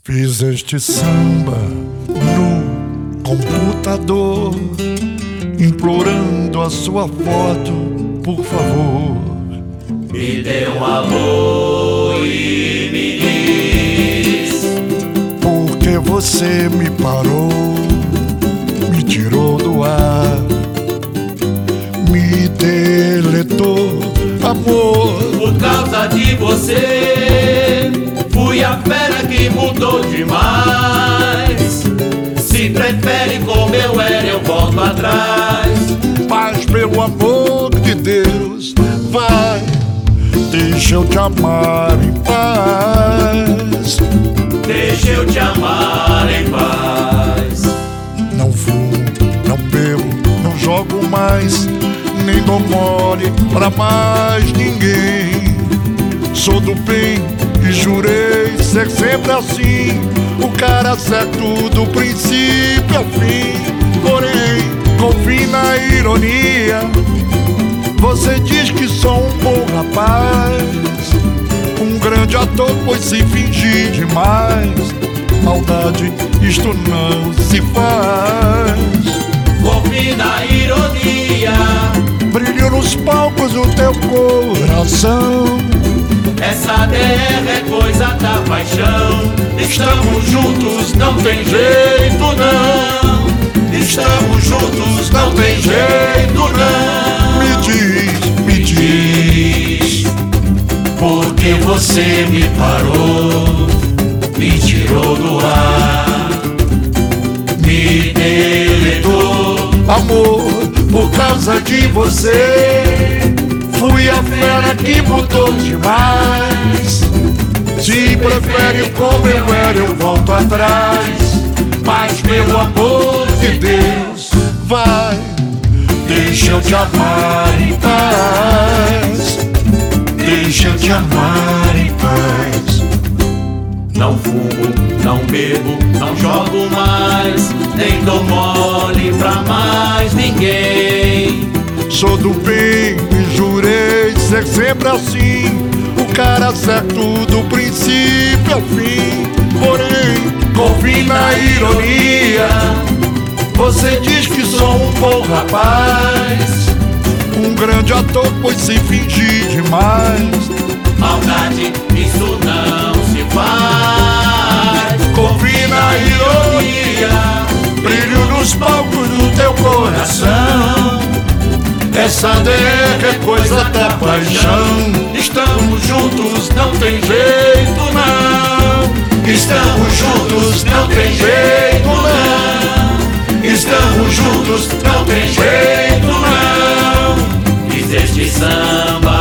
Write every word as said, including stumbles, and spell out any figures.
Fiz este samba no computador, implorando a sua foto, por favor. Me dê um alô e me diz por que você me parou, me tirou do ar, me deletou, amor. Por causa de você fui a fera que mudou demais. Se prefere como eu era, eu volto atrás. Mas pelo amor de Deus, vai, deixa eu te amar em paz. Deixa eu te amar em paz. Não fumo, não bebo, não jogo mais, nem dou mole pra mais ninguém. Sou do bem e jurei ser sempre assim, o cara certo do princípio ao fim. Porém, confie na ironia, você diz que sou um bom rapaz, um grande ator, pois se fingir demais, maldade isto não se faz. Confie na ironia, Brilho nos palcos o teu coração, essa D R é coisa da paixão. Estamos juntos, não tem jeito não. Estamos juntos, não tem jeito não. me diz, me diz, Por que você me parou, me tirou do ar, me deletou. amor, por causa de você fui a fera que mudou demais. Se prefere como eu era, eu volto atrás. Mas pelo amor de Deus, vai, deixa eu te amar em paz. Deixa eu te amar em paz. Não fumo, não bebo, não jogo mais, nem dou mole pra mais ninguém. Sou do bem e jurei ser sempre assim, o cara certo do princípio ao fim. Porém, confie na ironia, você diz que sou um bom rapaz, um grande ator, pois se fingir demais, Maldade, isso não se faz. confie na ironia, brilho nos palcos do teu coração, essa D R é coisa da paixão. Estamos juntos, não tem jeito não. Estamos juntos, não tem jeito não. Estamos juntos, não tem jeito não. Fiz este samba